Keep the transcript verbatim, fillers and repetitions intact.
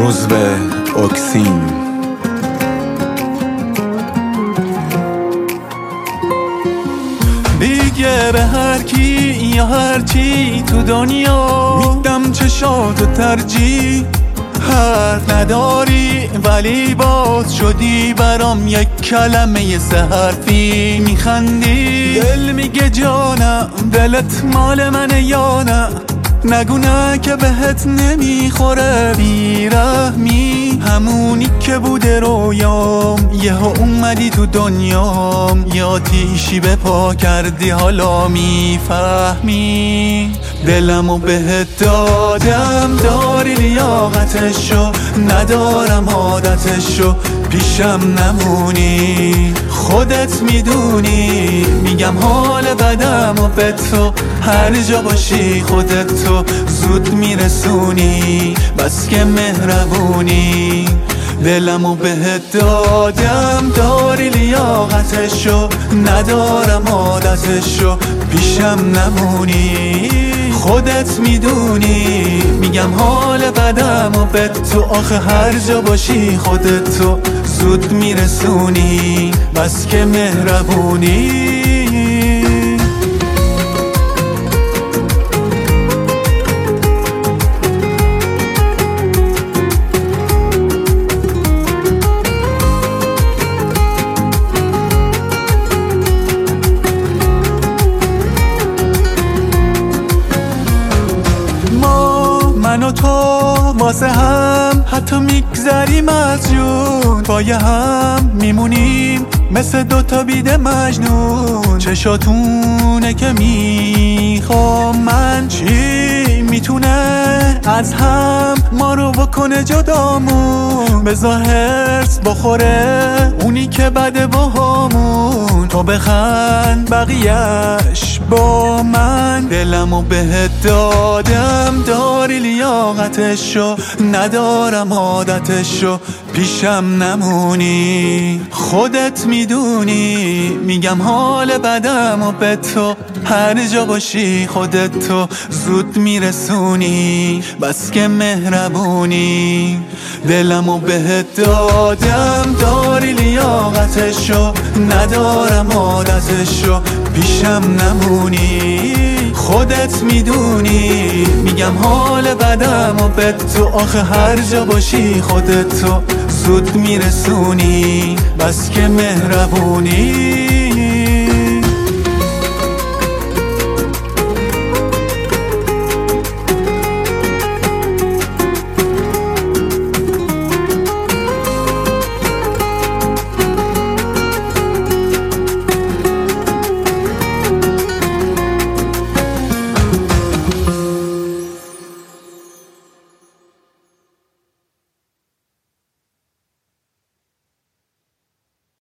روزبه اوکسین. دیگه به هر کی یا هر چی تو دنیا میدم چشاتو ترجیح. حرف نداری ولی باز شدی برام یک کلمه سه حرفی. میخندی دل میگه جانم دلت مال منه یا نه. نگو نه که بهت نمیخوره بیرحمی. همونی که بوده رویام یهو اومدی تو دنیام. یا تیشی به پا کردی حالا میفهمی. دلمو بهت دادم داری لیاقتشو. ندارم عادتشو پیشم نمونی. خودت میدونی میگم حال بدم و به تو. هر جا باشی خودت تو زود میرسونی. بس که مهربونی. دلمو بهت دادم داری لیاقتشو. ندارم عادتشو پیشم نمونی. خودت میدونی میگم حال بدم و به تو. آخه هر جا باشی خودت تو زود میرسونی. بس که مهربونی. من و تو واسه هم حتی میگذریم از جون. پای هم میمونیم مثل دوتا بیده مجنون. چشاتونه که میخوام من. چی میتونه از هم ما رو بکنه جدامون؟ بذار هرس بخوره اونی که بده با همون. تو بخند بقیهش با من. دلمو بهت دادم داری لیاقتشو. ندارم عادتشو پیشم نمونی. خودت میدونی میگم حال بدم و به تو. هر جا باشی خودت تو زود میرسونی. بس که مهربونی. دلمو بهت دادم داری لیاقتشو. ندارم عادتشو پیشم نمونی. خودت میدونی میگم حال بدم و به تو. آخه هر جا باشی خودت تو زود میرسونی. بس که مهربونی.